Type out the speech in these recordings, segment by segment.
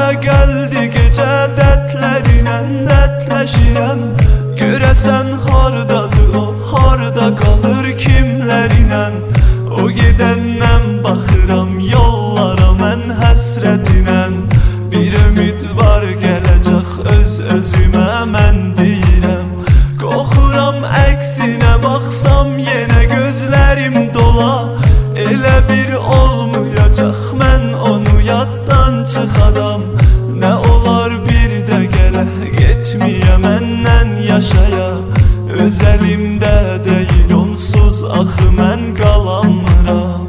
Mənə gəldi gecə dərdlərinə dərdləşirəm. Görəsən hardadır o, harda qalır kimlərinə? O gedəndən baxıram yollara mən həsrətinə. Bir ümid var gələcək öz-özümə mən deyirəm. Qorxuram əksinə baxsam yenə gözlərim dola. Elə bir olmayacaq mən onu yaddan çıxadam. Nə olar bir də gələ getməyə məndən yaşaya. Öz əlimdə deyil onsuz axı mən qalamıram.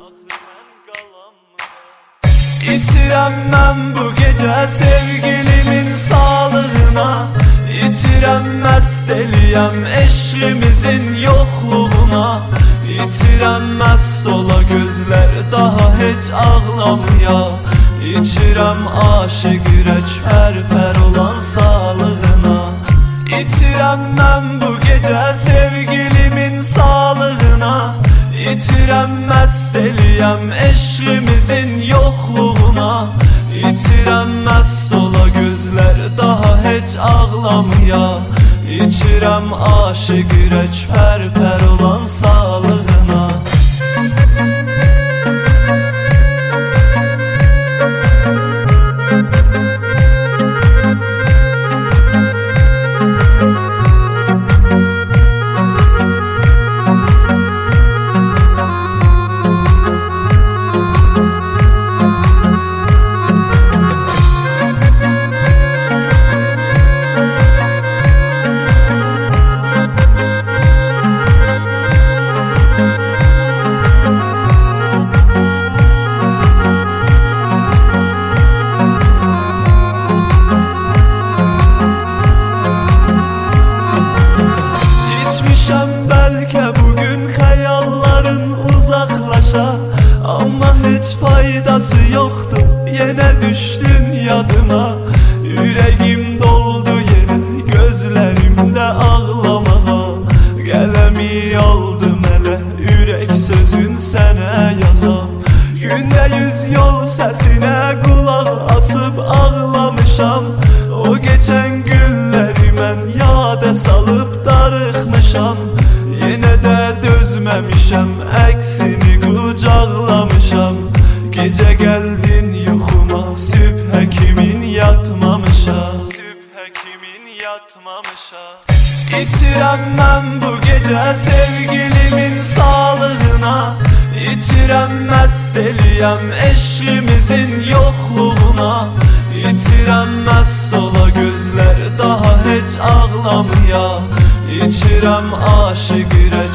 İtirəm mən bu gecə sevgilimin sağlığına. İtirəm məst eləyəm eşqimizin yoxluğuna. İtirəm məst ola gözlər daha heç ağlamaya. İçirəm aşiq ürək pər-pər olan sağlığına. İtirəm mən bu gecə sevgilimin sağlığına. İtirəm məst eləyəm eşqimizin yoxluğuna. İtirəm məst ola gözlər daha heç ağlamaya. İçirəm aşiq ürək pər-pər olan sağlığına. Bəlkə bugün xəyalların uzaqlaşa. Amma heç faydası yoxdur, yenə düşdün yadıma. Ürəyim doldu yenə gözlərimdə ağlamağa. Qələmi aldım ələ, ürək sözün sənə yazam. Gündə 100 yol səsinə qulaq asıb ağlamışam. O geçən günləri mən yada salıb darıxmışam. Yenə də dözməmişəm, əksini qucaqlamışam. Gecə gəldin yuxuma, sübhə kimin yatmamışa. Sübhə kimin yatmamışa. İtirəm mən bu gecə sevgilimin sağlığına. İtirəm məst eləyəm eşqimizin yoxluğuna. İtirəm məst ola gözlər daha heç ağlamaya. İçirəm aşiq ürək